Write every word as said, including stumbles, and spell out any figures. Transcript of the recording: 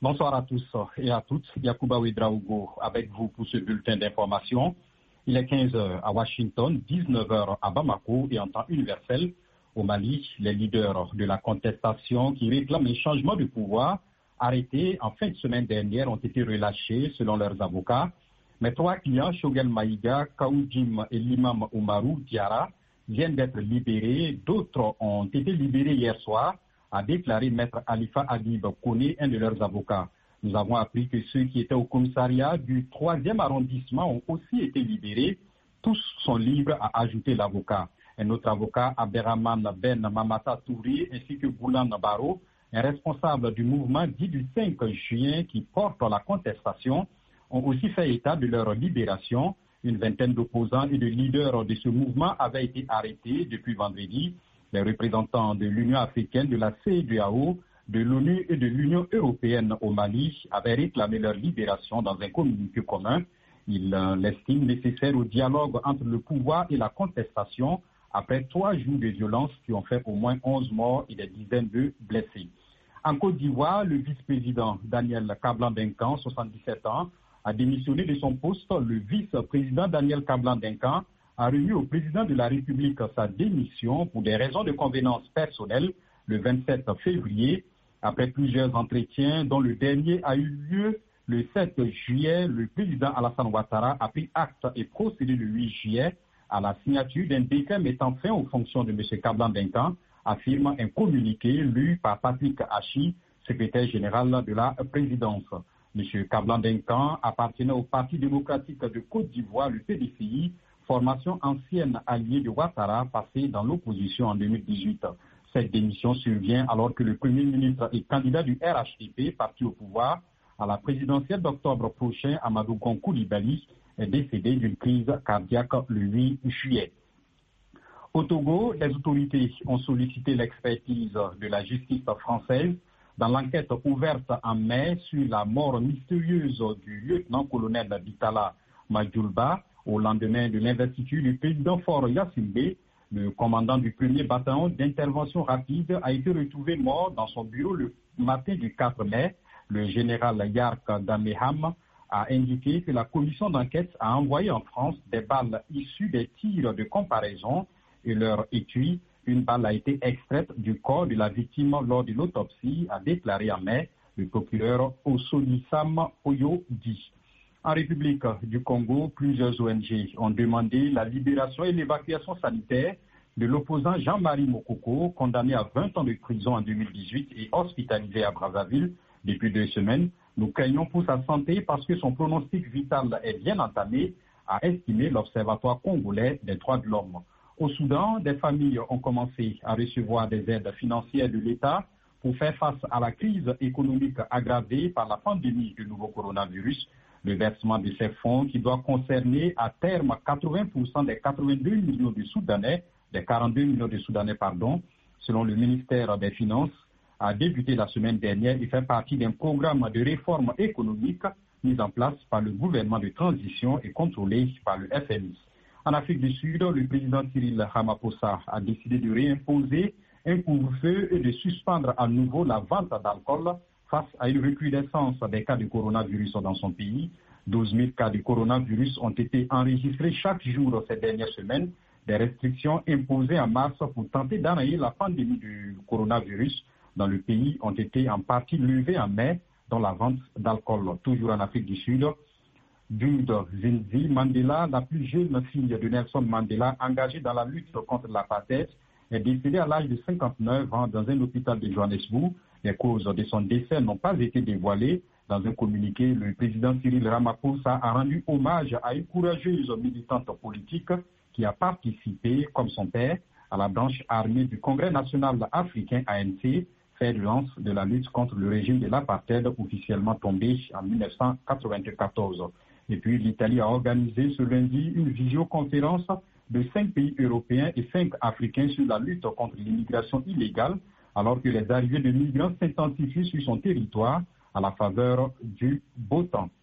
Bonsoir à tous et à toutes. Yacouba Ouedraogo avec vous pour ce bulletin d'information. Il est quinze heures à Washington, dix-neuf heures à Bamako et en temps universel. Au Mali, les leaders de la contestation qui réclament un changement de pouvoir arrêtés en fin de semaine dernière ont été relâchés selon leurs avocats. Mais trois clients, Shogel Maïga, Kaoudjim et l'imam Oumarou Diara, viennent d'être libérés. D'autres ont été libérés hier soir, a déclaré maître Alifa Adib Kone, un de leurs avocats. Nous avons appris que ceux qui étaient au commissariat du troisième arrondissement ont aussi été libérés. Tous sont libres, a ajouté l'avocat. Un autre avocat, Abderrahman Ben Mamata Touré, ainsi que Boulan Baro, un responsable du mouvement dit du cinq juin qui porte la contestation, ont aussi fait état de leur libération. Une vingtaine d'opposants et de leaders de ce mouvement avaient été arrêtés depuis vendredi. Les représentants de l'Union africaine, de la C E D E A O, de l'ONU et de l'Union européenne au Mali avaient réclamé leur libération dans un communiqué commun. Ils euh, l'estiment nécessaire au dialogue entre le pouvoir et la contestation après trois jours de violence qui ont fait au moins onze morts et des dizaines de blessés. En Côte d'Ivoire, le vice-président Daniel Kablan-Duncan, soixante-dix-sept ans, a démissionné de son poste. Le vice-président Daniel Kablan-Duncan a remis au président de la République sa démission pour des raisons de convenance personnelle le vingt-sept février. Après plusieurs entretiens, dont le dernier a eu lieu le sept juillet, le président Alassane Ouattara a pris acte et procédé le huit juillet à la signature d'un décret mettant fin aux fonctions de M. Kablan-Duncan, affirme un communiqué lu par Patrick Hachi, secrétaire général de la présidence. M. Kablan-Duncan appartenait au Parti démocratique de Côte d'Ivoire, le P D C I, formation ancienne alliée de Ouattara, passée dans l'opposition en deux mille dix-huit. Cette démission survient alors que le Premier ministre et candidat du R H D P, parti au pouvoir, à la présidentielle d'octobre prochain, Amadou Gon Coulibaly, est décédé d'une crise cardiaque le huit juillet. Au Togo, les autorités ont sollicité l'expertise de la justice française dans l'enquête ouverte en mai sur la mort mystérieuse du lieutenant-colonel Bitala Madjoulba au lendemain de l'investiture du président Faure Yassimbe. Le commandant du premier bataillon d'intervention rapide a été retrouvé mort dans son bureau le matin du quatre mai. Le général Yark Dameham a indiqué que la commission d'enquête a envoyé en France des balles issues des tirs de comparaison et leur étui. Une balle a été extraite du corps de la victime lors de l'autopsie, a déclaré en mai le procureur Osonisam Oyodi. En République du Congo, plusieurs O N G ont demandé la libération et l'évacuation sanitaire de l'opposant Jean-Marie Mokoko, condamné à vingt ans de prison en deux mille dix-huit et hospitalisé à Brazzaville depuis deux semaines. Nous craignons pour sa santé parce que son pronostic vital est bien entamé, a estimé l'Observatoire congolais des droits de l'homme. Au Soudan, des familles ont commencé à recevoir des aides financières de l'État pour faire face à la crise économique aggravée par la pandémie du nouveau coronavirus. Le versement de ces fonds, qui doit concerner à terme quatre-vingts pour cent des quatre-vingt-deux millions de Soudanais, des quarante-deux millions de Soudanais, pardon, selon le ministère des Finances, a débuté la semaine dernière et fait partie d'un programme de réforme économique mis en place par le gouvernement de transition et contrôlé par le F M I. En Afrique du Sud, le président Cyril Ramaphosa a décidé de réimposer un couvre-feu et de suspendre à nouveau la vente d'alcool face à une recrudescence des cas de coronavirus dans son pays. douze mille cas de coronavirus ont été enregistrés chaque jour ces dernières semaines. Des restrictions imposées en mars pour tenter d'enrayer la pandémie du coronavirus dans le pays ont été en partie levées en mai dans la vente d'alcool. Toujours en Afrique du Sud, Jude Zinzi Mandela, la plus jeune fille de Nelson Mandela, engagée dans la lutte contre l'apartheid, est décédée à l'âge de cinquante-neuf ans dans un hôpital de Johannesburg. Les causes de son décès n'ont pas été dévoilées. Dans un communiqué, le président Cyril Ramaphosa a rendu hommage à une courageuse militante politique qui a participé, comme son père, à la branche armée du Congrès national africain A N C, fer de lance de la lutte contre le régime de l'apartheid officiellement tombé en mille neuf cent quatre-vingt-quatorze. Et puis l'Italie a organisé ce lundi une visioconférence de cinq pays européens et cinq africains sur la lutte contre l'immigration illégale, alors que les arrivées de migrants s'intensifient sur son territoire à la faveur du beau temps.